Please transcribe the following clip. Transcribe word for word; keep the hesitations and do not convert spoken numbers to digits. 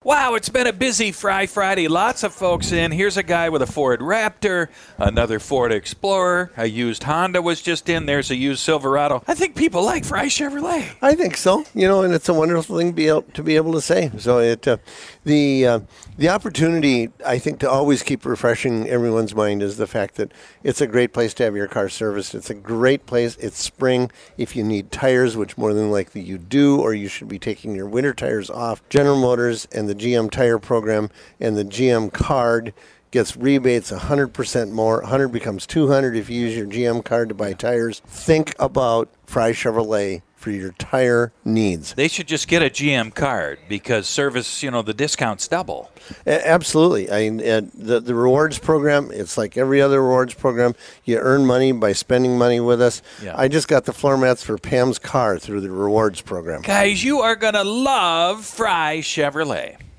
Wow, it's been a busy Fry Friday. Lots of folks in. Here's a guy with a Ford Raptor, another Ford Explorer, a used Honda was just in. There's a used Silverado. I think people like Fry Chevrolet. I think so. You know, and it's a wonderful thing to be able to, be able to say. So it, uh, the uh, the opportunity, I think, to always keep refreshing everyone's mind is the fact that it's a great place to have your car serviced. It's a great place. It's spring. If you need tires, which more than likely you do, or you should be taking your winter tires off, General Motors and the G M Tire Program and the G M card gets rebates one hundred percent more. one hundred becomes two hundred if you use your G M card to buy tires. Think about Fry Chevrolet for your tire needs. They should just get a G M card because service, you know, the discount's double. A- absolutely. I mean, uh, the, the rewards program, it's like every other rewards program. You earn money by spending money with us. Yeah. I just got the floor mats for Pam's car through the rewards program. Guys, you are going to love Fry Chevrolet.